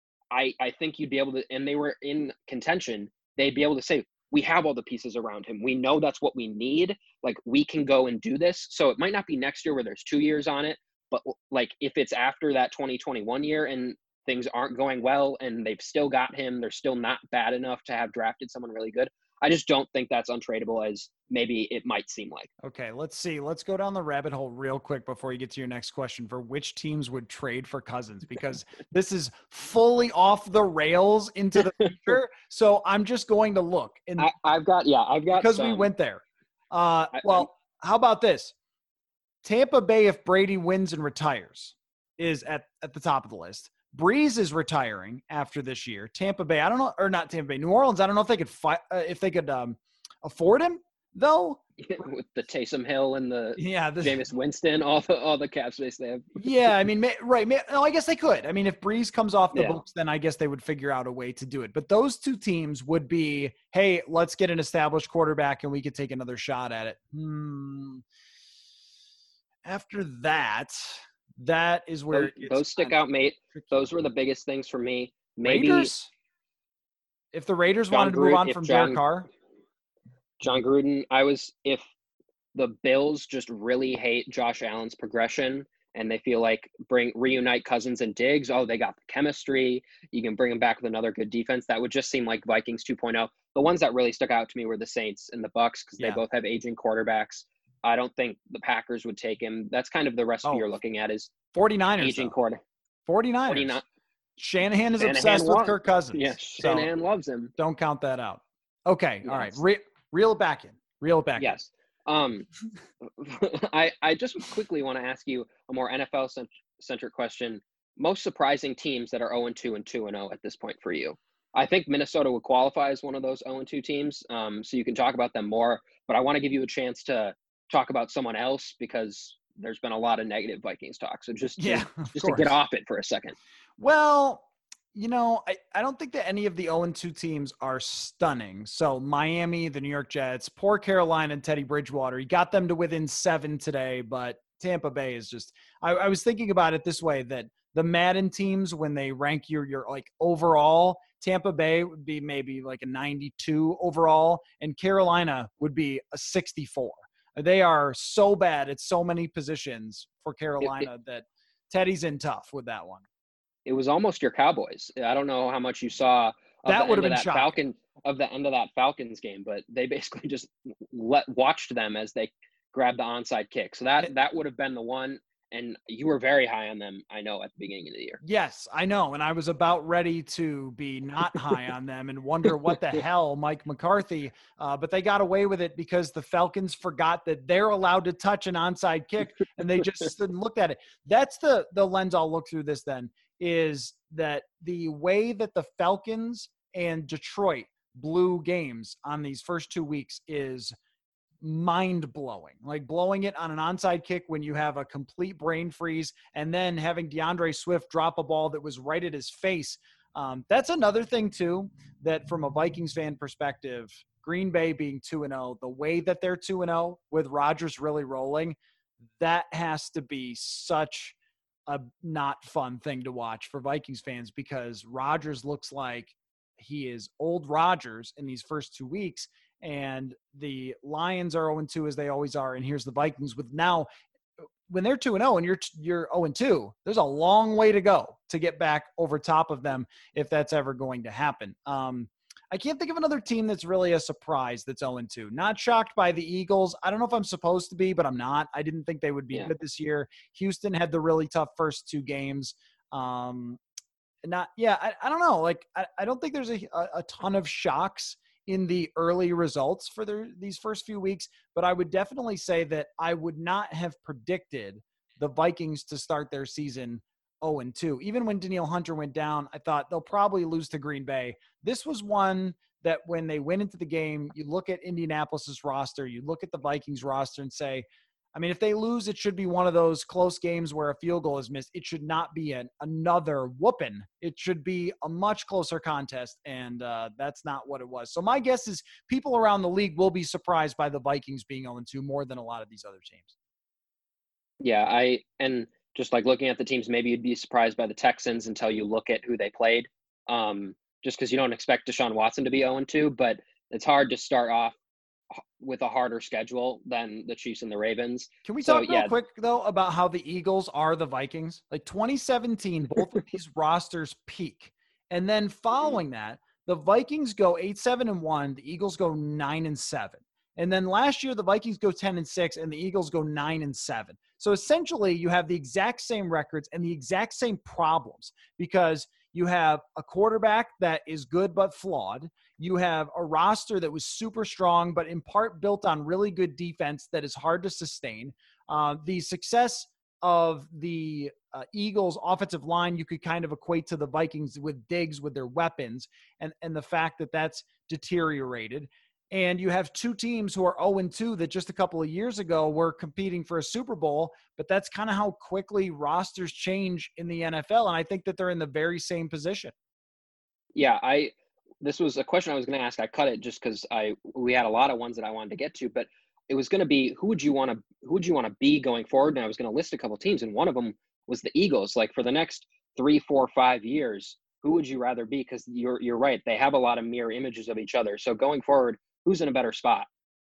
I, I think you'd be able to, and they were in contention, they'd be able to say, we have all the pieces around him. We know that's what we need. Like, we can go and do this. So it might not be next year where there's two years on it, but like if it's after that twenty twenty-one year and things aren't going well and they've still got him, they're still not bad enough to have drafted someone really good. I just don't think that's untradeable as maybe it might seem like. Okay, let's see. Let's go down the rabbit hole real quick before you get to your next question for which teams would trade for Cousins, because this is fully off the rails into the future. So I'm just going to look. And I, I've got, yeah, I've got because some. we went there. Uh, I, well, how about this? Tampa Bay, if Brady wins and retires, is at, at the top of the list. Breeze is retiring after this year. Tampa Bay, I don't know, or not Tampa Bay, New Orleans, I don't know if they could fight, uh, if they could um, afford him, though. With the Taysom Hill and the yeah, the, Jameis Winston, all the all the cap space they have. yeah, I mean, may, right. May, no, I guess they could. I mean, if Breeze comes off the yeah. books, then I guess they would figure out a way to do it. But those two teams would be, hey, let's get an established quarterback and we could take another shot at it. Hmm. After that, that is where those, those stick out, mate. Tricky. Those were the biggest things for me. Maybe Raiders? If the Raiders John wanted to move Gruden, on from John, Derek Carr, John Gruden. I was if the Bills just really hate Josh Allen's progression and they feel like bring reunite Cousins and Diggs. Oh, they got the chemistry. You can bring them back with another good defense. That would just seem like Vikings two point oh. The ones that really stuck out to me were the Saints and the Bucks because yeah. they both have aging quarterbacks. I don't think the Packers would take him. That's kind of the recipe oh, you're looking at is forty-niners. Aging quarter. forty-niners. forty-nine. Shanahan is Shanahan obsessed won. with Kirk Cousins. Yeah, Shanahan so loves him. Don't count that out. Okay, yes. all right. Re- reel it back in. Reel it back yes. in. Um, I, I just quickly want to ask you a more N F L-centric question. Most surprising teams that are oh and two and two and oh at this point for you? I think Minnesota would qualify as one of those oh and two teams, um, so you can talk about them more. But I want to give you a chance to talk about someone else because there's been a lot of negative Vikings talk. So just, yeah, to, just to get off it for a second. Well, you know, I, I don't think that any of the oh and two teams are stunning. So Miami, the New York Jets, poor Carolina and Teddy Bridgewater. He got them to within seven today, but Tampa Bay is just – I was thinking about it this way, that the Madden teams, when they rank your, your like overall, Tampa Bay would be maybe like a ninety-two overall, and Carolina would be a sixty-four. They are so bad at so many positions for Carolina that Teddy's in tough with that one. It was almost your Cowboys. I don't know how much you saw of that would have been that shocking. Falcon of the end of that Falcons game, but they basically just let watched them as they grabbed the onside kick. So that that would have been the one. And you were very high on them, I know, at the beginning of the year. Yes, I know. And I was about ready to be not high on them and wonder what the hell, Mike McCarthy. Uh, but they got away with it because the Falcons forgot that they're allowed to touch an onside kick, and they just stood and looked at it. That's the, the lens I'll look through this then, is that the way that the Falcons and Detroit blew games on these first two weeks is – mind-blowing, like blowing it on an onside kick when you have a complete brain freeze, and then having DeAndre Swift drop a ball that was right at his face. Um, that's another thing too, that from a Vikings fan perspective, Green Bay being two and oh, the way that they're two and oh with Rodgers really rolling, that has to be such a not fun thing to watch for Vikings fans, because Rodgers looks like he is old Rodgers in these first two weeks. And the Lions are oh and two as they always are. And here's the Vikings with now, when they're two and oh and you're, you're oh and two, there's a long way to go to get back over top of them if that's ever going to happen. Um, I can't think of another team that's really a surprise that's oh and two. Not shocked by the Eagles. I don't know if I'm supposed to be, but I'm not. I didn't think they would be yeah. good this year. Houston had the really tough first two games. Um, not, yeah, I, I don't know. Like, I, I don't think there's a, a, a ton of shocks in the early results for their, these first few weeks, but I would definitely say that I would not have predicted the Vikings to start their season oh and two. Even when Danielle Hunter went down, I thought they'll probably lose to Green Bay. This was one that when they went into the game, you look at Indianapolis's roster, you look at the Vikings roster and say, I mean, if they lose, it should be one of those close games where a field goal is missed. It should not be an, another whooping. It should be a much closer contest, and uh, that's not what it was. So my guess is people around the league will be surprised by the Vikings being oh and two more than a lot of these other teams. Yeah, I and just like looking at the teams, maybe you'd be surprised by the Texans until you look at who they played, um, just because you don't expect Deshaun Watson to be oh and two, but it's hard to start off with a harder schedule than the Chiefs and the Ravens. Can we so, talk real yeah. quick, though, about how the Eagles are the Vikings? Like twenty seventeen, both of these rosters peak. And then following that, the Vikings go eight, seven, and one. The Eagles go nine and seven. And then last year, the Vikings go ten and six, and the Eagles go nine and seven. So essentially, you have the exact same records and the exact same problems, because you have a quarterback that is good but flawed. You have a roster that was super strong, but in part built on really good defense that is hard to sustain. Uh, the success of the uh, Eagles offensive line, you could kind of equate to the Vikings with Diggs with their weapons, and, and the fact that that's deteriorated. And you have two teams who are oh and two that just a couple of years ago were competing for a Super Bowl, but that's kind of how quickly rosters change in the N F L. And I think that they're in the very same position. Yeah, I this was a question I was going to ask. I cut it just because I we had a lot of ones that I wanted to get to, but it was going to be who would you want to who would you want to be going forward? And I was going to list a couple of teams, and one of them was the Eagles. Like for the next three, four, five years, who would you rather be? Because you're you're right, they have a lot of mirror images of each other. So going forward, who's in a better spot?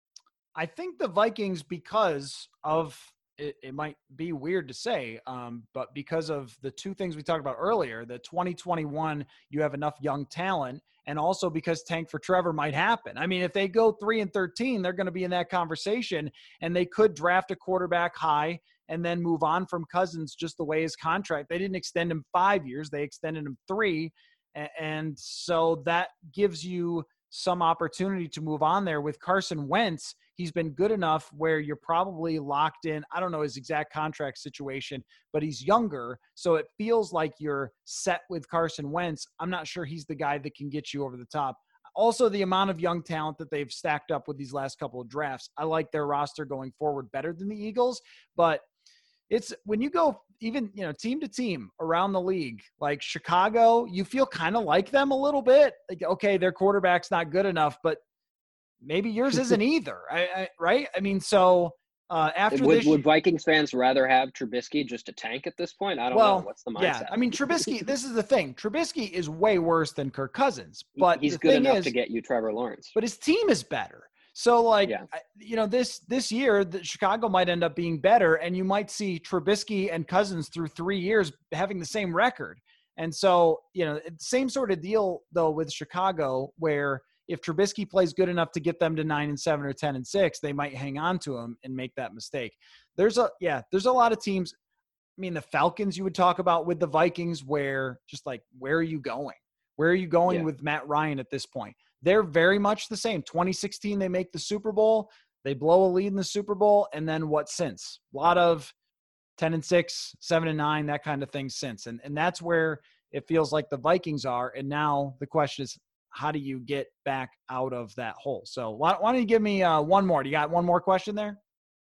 I think the Vikings, because of it, it might be weird to say, um, but because of the two things we talked about earlier, the twenty twenty-one, you have enough young talent, and also because tank for Trevor might happen. I mean, if they go three and thirteen, they're going to be in that conversation, and they could draft a quarterback high and then move on from Cousins just the way his contract. They didn't extend him five years. They extended him three. And so that gives you some opportunity to move on there. With Carson Wentz, he's been good enough where you're probably locked in. I don't know his exact contract situation, but he's younger. So it feels like you're set with Carson Wentz. I'm not sure he's the guy that can get you over the top. Also, the amount of young talent that they've stacked up with these last couple of drafts, I like their roster going forward better than the Eagles. But it's when you go even, you know, team to team around the league, like Chicago, you feel kind of like them a little bit. Like, okay, their quarterback's not good enough, but maybe yours isn't either. I, I, right? I mean, so uh, after would, this, would Vikings fans rather have Trubisky just to tank at this point? I don't well, know. What's the mindset? Yeah, I mean, Trubisky. This is the thing. Trubisky is way worse than Kirk Cousins, but he's the good thing enough is, to get you Trevor Lawrence. But his team is better. So like, Yeah. you know, this, this year the Chicago might end up being better, and you might see Trubisky and Cousins through three years having the same record. And so, you know, same sort of deal though with Chicago, where if Trubisky plays good enough to get them to nine and seven or ten and six, they might hang on to him and make that mistake. There's a, yeah, there's a lot of teams. I mean, the Falcons you would talk about with the Vikings, where just like, where are you going? Where are you going Yeah. with Matt Ryan at this point? They're very much the same. twenty sixteen, they make the Super Bowl. They blow a lead in the Super Bowl. And then what since? A lot of ten and six, seven and nine, that kind of thing since. And, and that's where it feels like the Vikings are. And now the question is, how do you get back out of that hole? So why, why don't you give me uh, one more? Do you got one more question there?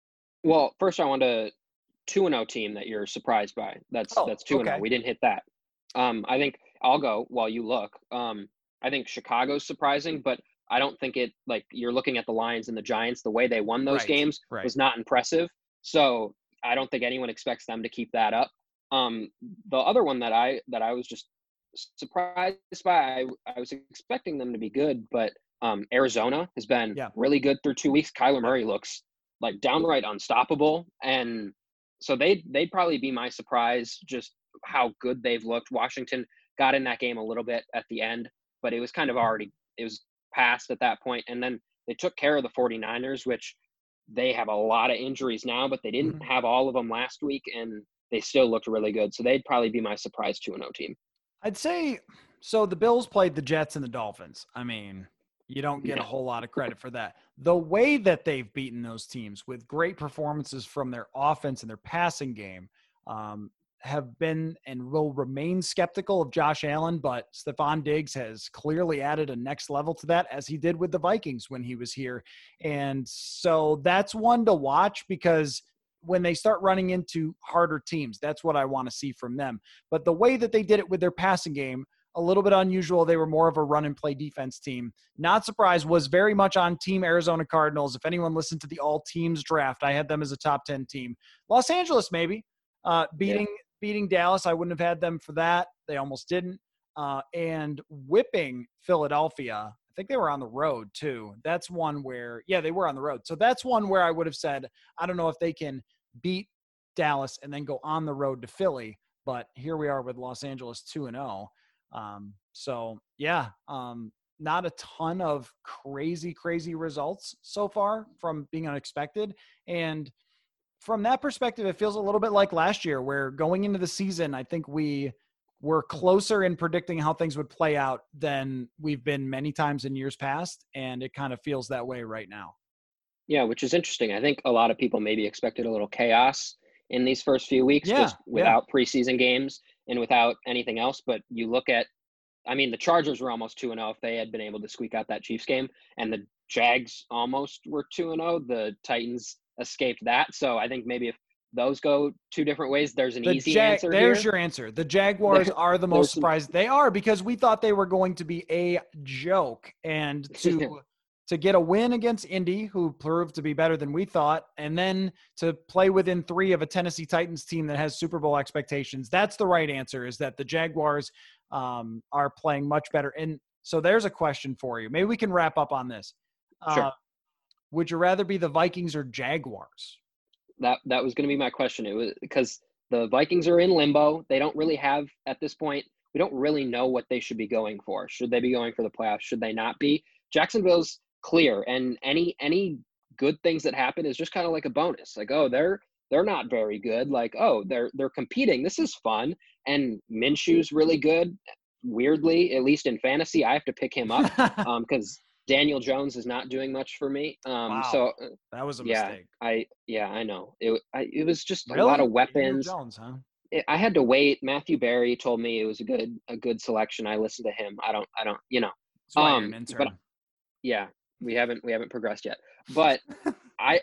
Well, first I want to two and oh team that you're surprised by. That's Oh, that's two and oh. okay. We didn't hit that. Um, I think I'll go while you look. Um, I think Chicago's surprising, but I don't think it, like, you're looking at the Lions and the Giants, the way they won those Right, games right. was not impressive. So I don't think anyone expects them to keep that up. Um, the other one that I that I was just surprised by, I, I was expecting them to be good, but um, Arizona has been Yeah. really good through two weeks. Kyler Murray looks like downright unstoppable, and so they they'd probably be my surprise, just how good they've looked. Washington got in that game a little bit at the end, but it was kind of already, it was past at that point. And then they took care of the 49ers, which they have a lot of injuries now, but they didn't Mhm. have all of them last week, and they still looked really good. So they'd probably be my surprise two and oh team. I'd say, so the Bills played the Jets and the Dolphins. I mean, you don't get a Yeah. whole lot of credit for that. The way that they've beaten those teams with great performances from their offense and their passing game, um, have been and will remain skeptical of Josh Allen, but Stephon Diggs has clearly added a next level to that, as he did with the Vikings when he was here. And so that's one to watch, because when they start running into harder teams, that's what I want to see from them. But the way that they did it with their passing game, a little bit unusual. They were more of a run and play defense team. Not surprised, was very much on team Arizona Cardinals. If anyone listened to the all teams draft, I had them as a top ten team. Los Angeles, maybe uh, beating, yeah. beating Dallas. I wouldn't have had them for that. They almost didn't. Uh, and whipping Philadelphia. I think they were on the road too. That's one where, yeah, they were on the road. So that's one where I would have said, I don't know if they can beat Dallas and then go on the road to Philly, but here we are with Los Angeles two and oh. Um, so yeah, um, not a ton of crazy, crazy results so far from being unexpected. And from that perspective, it feels a little bit like last year, where going into the season, I think we were closer in predicting how things would play out than we've been many times in years past. And it kind of feels that way right now. Yeah, which is interesting. I think a lot of people maybe expected a little chaos in these first few weeks, yeah, just without yeah. preseason games and without anything else. But you look at, I mean, the Chargers were almost two and oh if they had been able to squeak out that Chiefs game, and the Jags almost were two and oh. The Titans escaped that. So I think maybe if those go two different ways, there's an the easy Jag- answer There's here. your answer. The Jaguars there, are the most some... surprised. They are, because we thought they were going to be a joke, and to to get a win against Indy, who proved to be better than we thought, and then to play within three of a Tennessee Titans team that has Super Bowl expectations. That's the right answer, is that the Jaguars um, are playing much better. And so there's a question for you. Maybe we can wrap up on this. Sure. Uh, would you rather be the Vikings or Jaguars? That that was going to be my question. It was because the Vikings are in limbo. They don't really have, at this point, we don't really know what they should be going for. Should they be going for the playoffs? Should they not be? Jacksonville's clear, and any any good things that happen is just kind of like a bonus. Like, oh, they're they're not very good. Like, oh, they're they're competing. This is fun. And Minshew's really good. Weirdly, at least in fantasy, I have to pick him up um, because Daniel Jones is not doing much for me. Um, wow, so that was a yeah, mistake. I yeah, I know. It I, it was just really? a lot of weapons. Daniel Jones, huh? It, I had to wait. Matthew Berry told me it was a good a good selection. I listened to him. I don't I don't you know. That's why um, you're an intern. But yeah, we haven't we haven't progressed yet. But I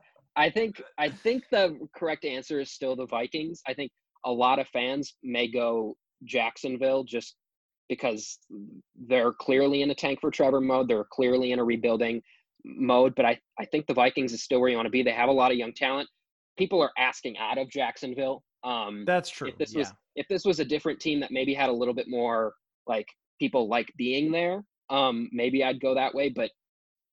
I think I think the correct answer is still the Vikings. I think a lot of fans may go Jacksonville just because they're clearly in a tank for Trevor mode. They're clearly in a rebuilding mode. But I, I think the Vikings is still where you want to be. They have a lot of young talent. People are asking out of Jacksonville. Um, That's true. If this yeah. was if this was a different team that maybe had a little bit more like people like being there, um, maybe I'd go that way. But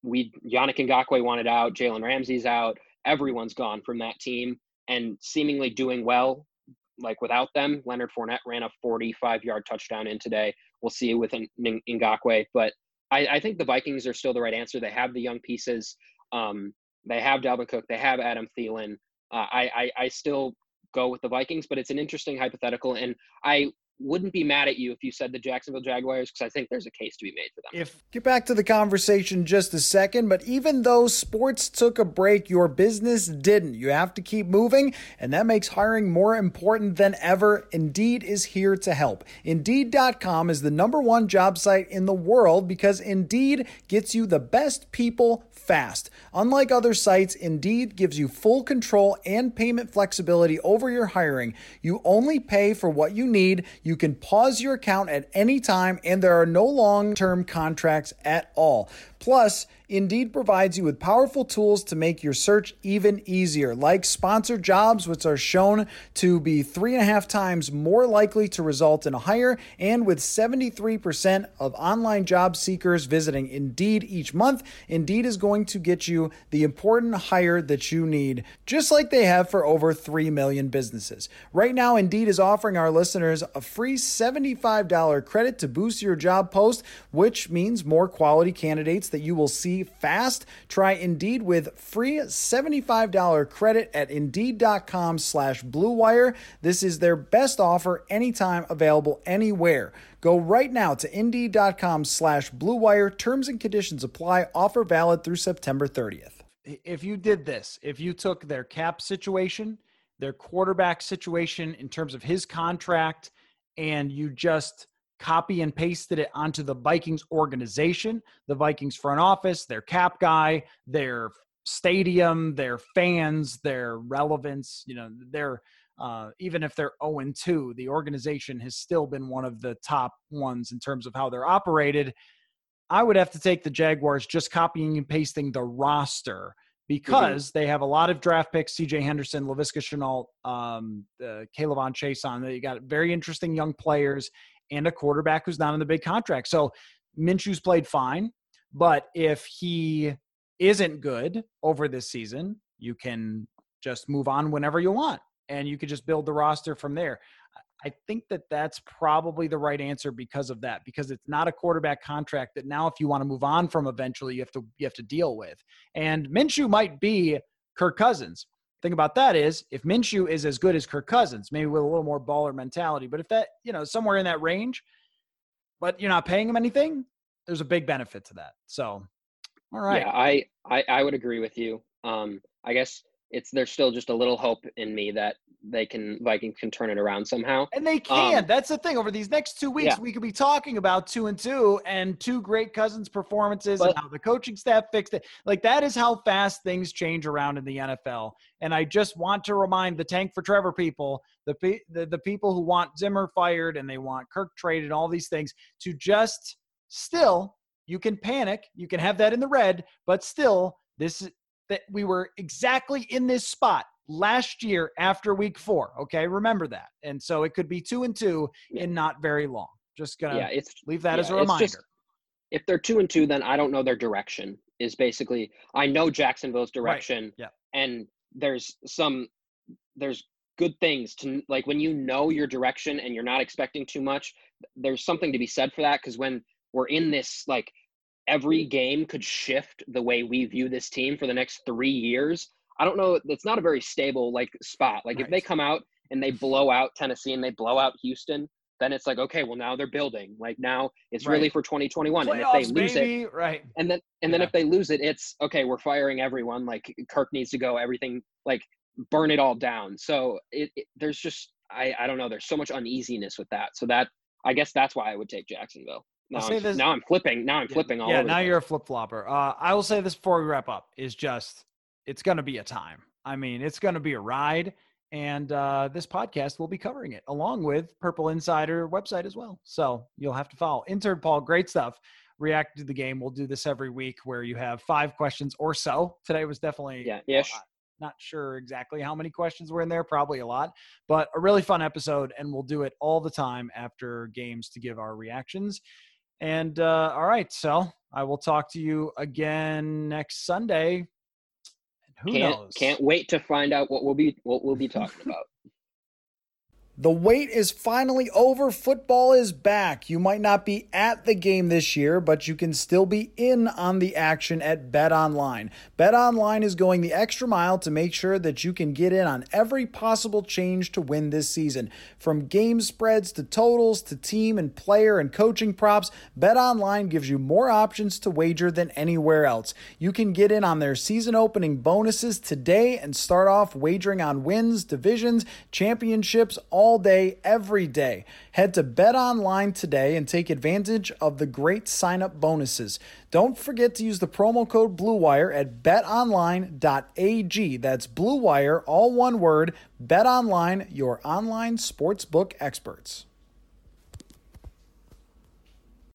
we Yannick Ngakoue wanted out, Jalen Ramsey's out, everyone's gone from that team and seemingly doing well. Like without them, Leonard Fournette ran a forty-five-yard touchdown in today. We'll see it with Ngakoue, but I, I think the Vikings are still the right answer. They have the young pieces. Um, they have Dalvin Cook. They have Adam Thielen. Uh, I, I I still go with the Vikings, but it's an interesting hypothetical, and I wouldn't be mad at you if you said the Jacksonville Jaguars, because I think there's a case to be made for them. If get back to the conversation just a second, but even though sports took a break, your business didn't. You have to keep moving, and that makes hiring more important than ever. Indeed is here to help. Indeed dot com is the number one job site in the world because Indeed gets you the best people fast. Unlike other sites, Indeed gives you full control and payment flexibility over your hiring. You only pay for what you need. You can pause your account at any time, and there are no long-term contracts at all. Plus, Indeed provides you with powerful tools to make your search even easier, like sponsored jobs, which are shown to be three and a half times more likely to result in a hire, and with seventy-three percent of online job seekers visiting Indeed each month, Indeed is going to get you the important hire that you need, just like they have for over three million businesses. Right now, Indeed is offering our listeners a free seventy-five dollars credit to boost your job post, which means more quality candidates that you will see fast. Try Indeed with free seventy-five dollars credit at Indeed.com slash Blue Wire. This is their best offer anytime, available anywhere. Go right now to Indeed.com slash Blue Wire. Terms and conditions apply. Offer valid through September thirtieth. If you did this, if you took their cap situation, their quarterback situation in terms of his contract, and you just copy and pasted it onto the Vikings organization, the Vikings front office, their cap guy, their stadium, their fans, their relevance, you know, their uh, even if they're oh and two, the organization has still been one of the top ones in terms of how they're operated. I would have to take the Jaguars just copying and pasting the roster because mm-hmm. they have a lot of draft picks, C J Henderson, Laviska Shenault, um, uh, Caleb Chase on. You got very interesting young players and a quarterback who's not on the big contract. So Minshew's played fine, but if he isn't good over this season, you can just move on whenever you want, and you could just build the roster from there. I think that that's probably the right answer because of that, because it's not a quarterback contract that now if you want to move on from eventually you have to you have to deal with. And Minshew might be Kirk Cousins. Thing about that is if Minshew is as good as Kirk Cousins, maybe with a little more baller mentality, but if that, you know, somewhere in that range, but you're not paying him anything, there's a big benefit to that. So, all right. Yeah, I, I, I would agree with you. Um, I guess it's, there's still just a little hope in me that they can, Vikings can turn it around somehow. And they can. Um, That's the thing. Over these next two weeks, yeah. we could be talking about two and two and two great Cousins performances but, and how the coaching staff fixed it. Like that is how fast things change around in the N F L. And I just want to remind the Tank for Trevor people, the, the, the people who want Zimmer fired and they want Kirk traded, all these things, to just still, you can panic. You can have that in the red, but still this that we were exactly in this spot last year after week four. Okay. Remember that. And so it could be two and two yeah. in not very long. Just gonna yeah, it's, leave that yeah, as a reminder. Just, if they're two and two, then I don't know their direction is basically, I know Jacksonville's direction. Right. Yeah. And there's some, there's good things to like, when you know your direction and you're not expecting too much, there's something to be said for that. Cause when we're in this, like every game could shift the way we view this team for the next three years. I don't know. It's not a very stable like spot. Like right. if they come out and they blow out Tennessee and they blow out Houston, then it's like, okay, well now they're building. Like now it's right. really for twenty twenty-one. Playoffs, and if they lose baby. it, right. And then and then yeah. if they lose it, it's okay. We're firing everyone. Like Kirk needs to go. Everything like burn it all down. So it, it there's just I I don't know. There's so much uneasiness with that. So that I guess that's why I would take Jacksonville. Now, I'm, this, now I'm flipping. Now I'm yeah, flipping all yeah, over. Yeah, now you're a flip flopper. Uh, I will say this before we wrap up: is just it's going to be a time. I mean, it's going to be a ride, and uh, this podcast will be covering it along with Purple Insider website as well. So you'll have to follow. Intern Paul, great stuff. React to the game. We'll do this every week where you have five questions or so. Today was definitely yeah, ish. Well, not sure exactly how many questions were in there, probably a lot, but a really fun episode, and we'll do it all the time after games to give our reactions. And uh, all right, so I will talk to you again next Sunday. Who can't, knows? Can't wait to find out what we'll be what we'll be talking about. The wait is finally over. Football is back. You might not be at the game this year, but you can still be in on the action at BetOnline. BetOnline is going the extra mile to make sure that you can get in on every possible change to win this season. From game spreads to totals to team and player and coaching props, BetOnline gives you more options to wager than anywhere else. You can get in on their season opening bonuses today and start off wagering on wins, divisions, championships, all all day, every day. Head to BetOnline today and take advantage of the great sign-up bonuses. Don't forget to use the promo code BlueWire at bet online dot a g. That's BlueWire, all one word. BetOnline, your online sportsbook experts.